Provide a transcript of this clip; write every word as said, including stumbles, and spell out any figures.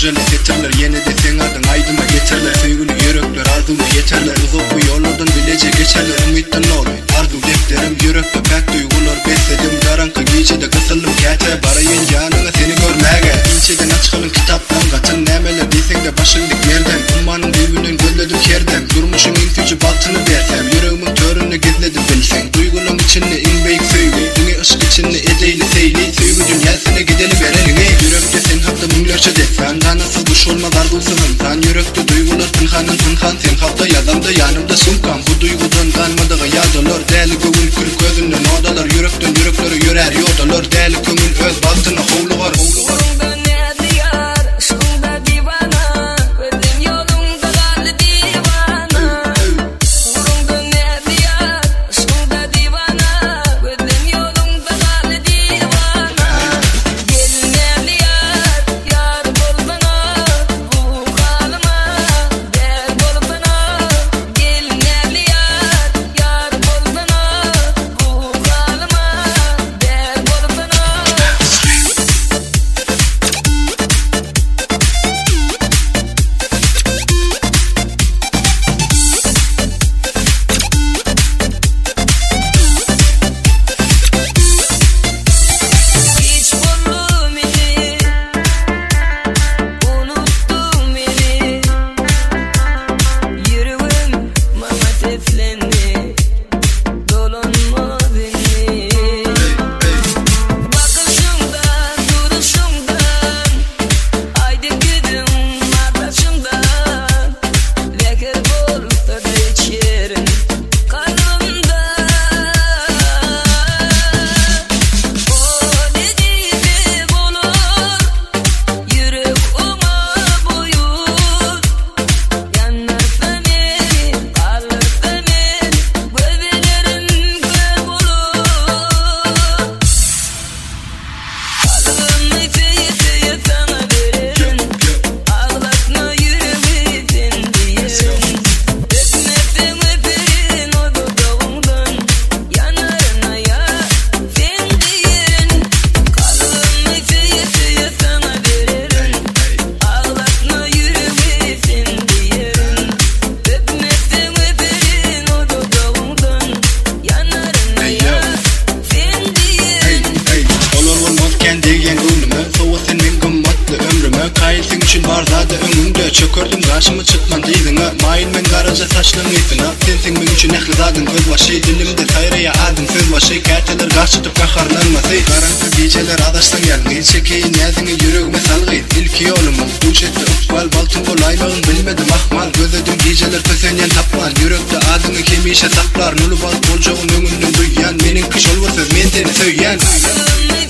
güzel eserler, yine de sen adın aydıma getirler. Söygülü yürekler ardına yeterler, uzak bu yollardan bilece geçerler. Ümitten olur arzu defterim, yürekte pek duygular besledim. Karanlık gecede kısıldım kete, barayın canına seni görmege. İnceden açkılın kitaptan kaçın nemeler desen de başın dikmerden. Ummanın düğünün gölledim kerden, durmuşun infücü baltını versem. Yüreğimin törünü gizledim bilsen, duygunun içinde in beyik söyle. Dünya ışık içinde edeyli seyli, söygü dünyasına gideni verelim. Yürekte sen hafta münlerce detsen, danasız duş olmaz arzusuzun. Sen yürekte duygular tınkanın tınkan, sen hafta yazamda yanımda sunkan. Bu duygudan kanmadığı yadılar, deli göğün kül gözünden odalar. Yürekten yürekleri yürer yodalar, deli kömün öz baltına hovlu var, hovlu var. Kayılsın için var zaten önümde, çökürdüm karşıma çıkman deydin ha. Mayın men garaja saçlığın ettin ha. Sensin ben için ehli zadın göz başı, dilimde sayraya adın söz başı. Kerteler karşıtıp kaharlanması, karanlık geceler adaştan gelin. Çekeyin yazını yüreğime salgıyın. İlk yolumun uçetti ıkbal, baltın bol aylığın bilmedim ahmal. Gözledim geceler kösenyen tapmal, yürekte adını kemişe saklar. Nulu bal bolcağın önünden duyan, menin kış olmasız men seni söyleyen.